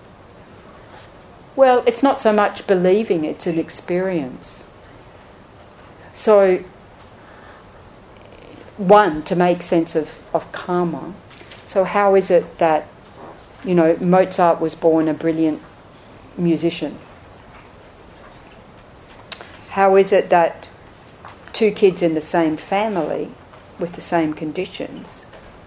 Well, it's not so much believing, it's an experience. So, one, to make sense of karma. So how is it that, Mozart was born a brilliant musician? How is it that two kids in the same family with the same conditions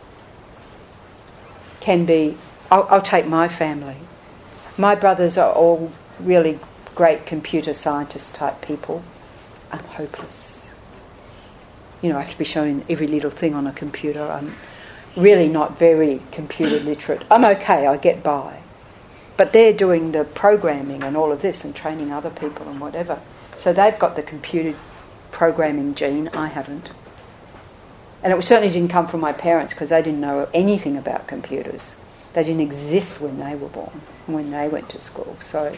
can be... I'll take my family. My brothers are all really great computer scientist type people. I'm hopeless. I have to be showing every little thing on a computer. I'm really not very computer literate. I'm okay, I get by. But they're doing the programming and all of this and training other people and whatever. So they've got the computer programming gene, I haven't. And it certainly didn't come from my parents, because they didn't know anything about computers. They didn't exist when they were born, when they went to school. So,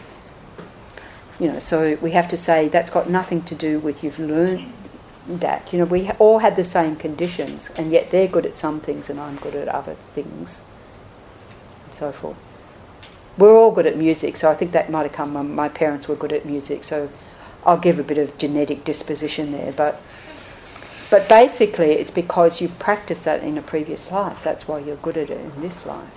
so we have to say that's got nothing to do with you've learned that. We all had the same conditions, and yet they're good at some things and I'm good at other things, and so forth. We're all good at music, so I think that might have come from my parents were good at music, so I'll give a bit of genetic disposition there. But basically it's because you've practiced that in a previous life. That's why you're good at it in this life.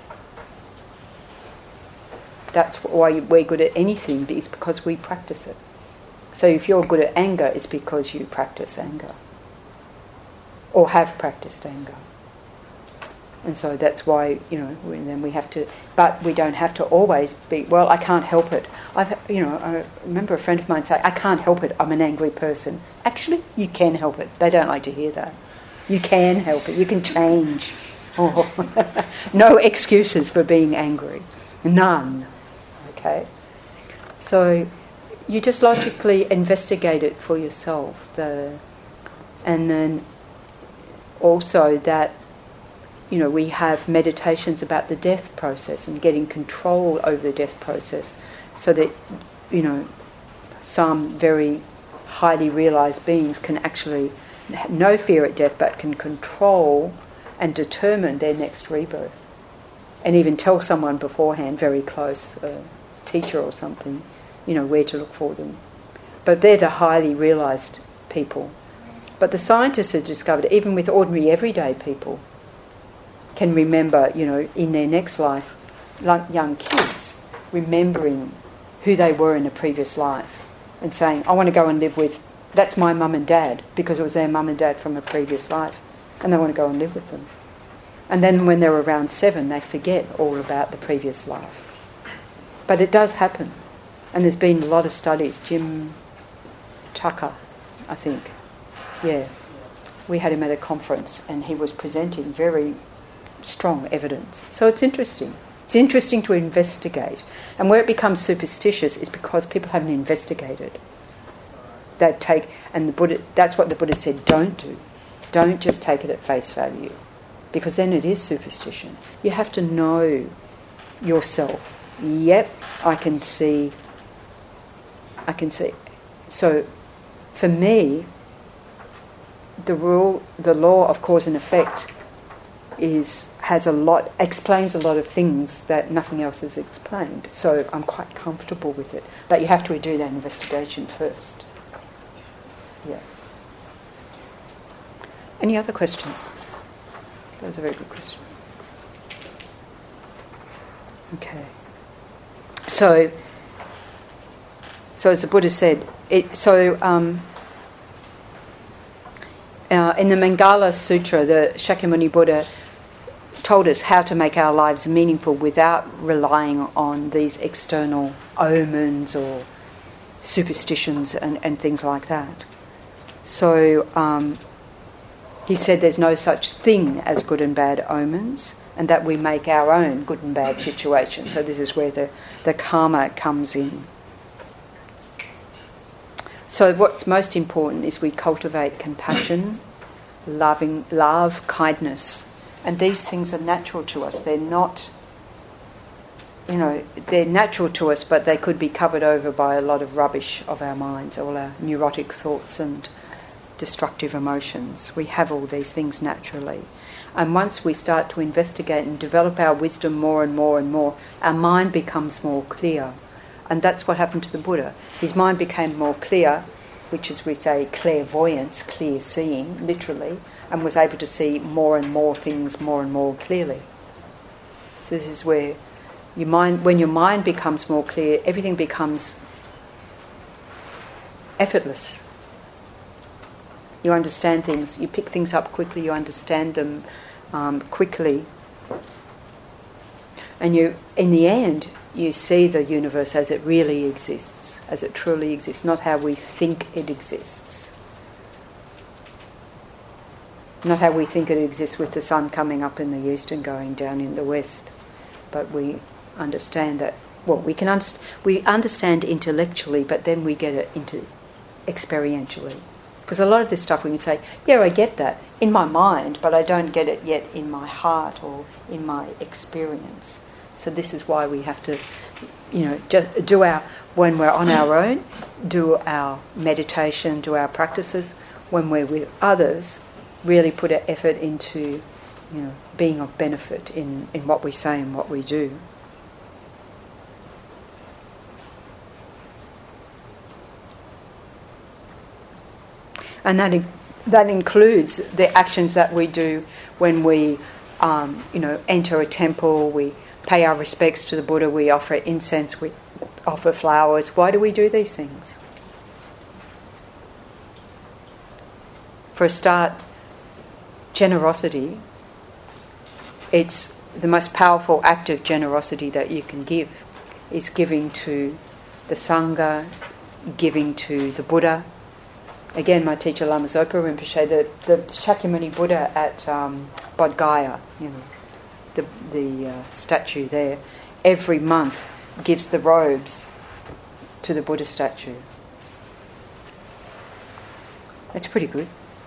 That's why we're good at anything, it's because we practice it. So if you're good at anger, it's because you practice anger or have practiced anger. And so that's why, then we have to, but we don't have to always be, well, I can't help it. I remember a friend of mine say, I can't help it, I'm an angry person. Actually, you can help it. They don't like to hear that. You can help it, you can change. Oh. No excuses for being angry. None. Okay? So you just logically investigate it for yourself. And then also that, we have meditations about the death process and getting control over the death process so that, some very highly realised beings can actually no fear at death but can control and determine their next rebirth. And even tell someone beforehand, very close, a teacher or something, where to look for them. But they're the highly realised people. But the scientists have discovered, even with ordinary everyday people, can remember, in their next life, like young kids, remembering who they were in a previous life and saying, I want to go and live with, that's my mum and dad, because it was their mum and dad from a previous life, and they want to go and live with them. And then when they're around 7, they forget all about the previous life. But it does happen. And there's been a lot of studies. Jim Tucker, I think. Yeah. We had him at a conference and he was presenting very strong evidence. So it's interesting. It's interesting to investigate. And where it becomes superstitious is because people haven't investigated. And the Buddha, that's what the Buddha said, don't do. Don't just take it at face value. Because then it is superstition. You have to know yourself. Yep, I can see. So, for me, the law of cause and effect explains a lot of things that nothing else has explained. So I'm quite comfortable with it. But you have to do that investigation first. Yeah. Any other questions? That was a very good question. Okay. So as the Buddha said, in the Mangala Sutra, the Shakyamuni Buddha told us how to make our lives meaningful without relying on these external omens or superstitions and things like that. So he said there's no such thing as good and bad omens, and that we make our own good and bad situations. So this is where the karma comes in. So what's most important is we cultivate compassion, love, kindness. And these things are natural to us. They're not, they're natural to us, but they could be covered over by a lot of rubbish of our minds, all our neurotic thoughts and destructive emotions. We have all these things naturally. And once we start to investigate and develop our wisdom more and more and more, our mind becomes more clear. And that's what happened to the Buddha. His mind became more clear, which is, we say, clairvoyance, clear seeing, literally, and was able to see more and more things more and more clearly. So this is where when your mind becomes more clear, everything becomes effortless. You understand things, you pick things up quickly, you understand them quickly. And in the end, you see the universe as it really exists, as it truly exists, not how we think it exists. Not how we think it exists with the sun coming up in the east and going down in the west. But we understand that, we understand intellectually, but then we get it into experientially. Because a lot of this stuff we can say, yeah, I get that in my mind, but I don't get it yet in my heart or in my experience. So this is why we have to, just when we're on our own, do our meditation, do our practices. When we're with others, really put an effort into, being of benefit in what we say and what we do. And that includes the actions that we do when we, enter a temple. We pay our respects to the Buddha. We offer incense. We offer flowers. Why do we do these things? For a start, generosity, it's the most powerful act of generosity that you can give, is giving to the Sangha, giving to the Buddha. Again, my teacher Lama Zopa Rinpoche, the Shakyamuni Buddha at Bodh Gaya, the statue there, every month gives the robes to the Buddha statue. That's pretty good.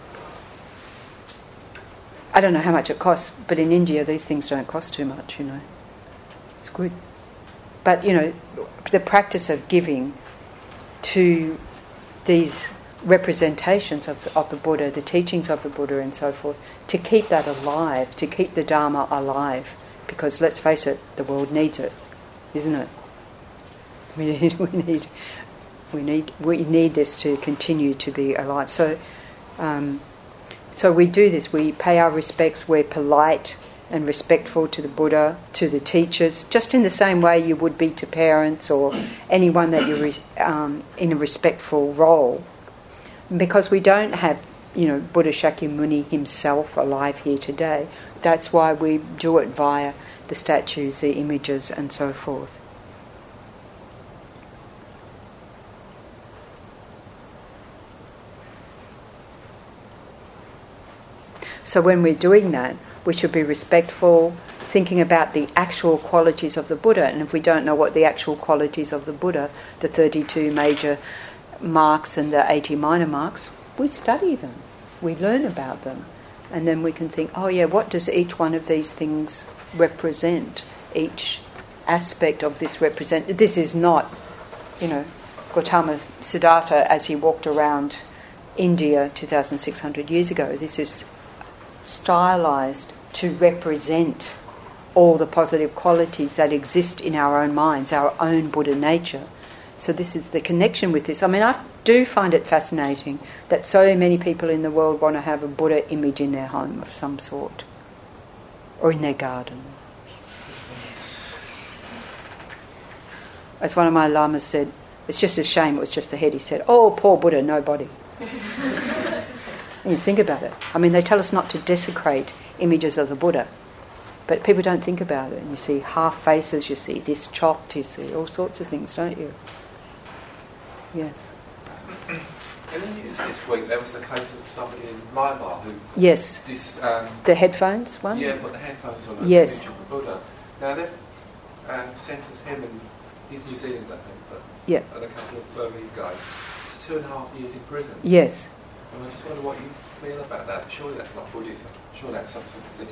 I don't know how much it costs, but in India these things don't cost too much, It's good. But, the practice of giving to these representations of the Buddha, the teachings of the Buddha and so forth, to keep that alive, to keep the Dharma alive, because let's face it, the world needs it, isn't it? We need this to continue to be alive. So we do this. We pay our respects. We're polite and respectful to the Buddha, to the teachers, just in the same way you would be to parents or anyone that you're in a respectful role. Because we don't have, Buddha Shakyamuni himself alive here today. That's why we do it via the statues, the images, and so forth. So when we're doing that, we should be respectful, thinking about the actual qualities of the Buddha. And if we don't know what the actual qualities of the Buddha, the 32 major marks and the 80 minor marks, we study them, we learn about them. And then we can think, what does each one of these things represent? Each aspect of this represent. This is not, Gautama Siddhartha as he walked around India 2,600 years ago. This is stylized to represent all the positive qualities that exist in our own minds, our own Buddha nature. So this is the connection with this. I do find it fascinating that so many people in the world want to have a Buddha image in their home of some sort, or in their garden. As one of my lamas said, it's just a shame it was just the head. He said, "Oh, poor Buddha, no body." And you think about it. They tell us not to desecrate images of the Buddha, but people don't think about it. And you see half faces, you see this chopped, you see all sorts of things, don't you? Yes. In the news this week, there was a case of somebody in Myanmar who... Yes. The headphones one? Yeah, put the headphones on the yes. image of the Buddha. Now, they've sentenced him and he's New Zealand, I think, but and a couple of Burmese guys to 2.5 years in prison. Yes. And I just wonder what you feel about that. Surely that's not Buddhism. Surely that's something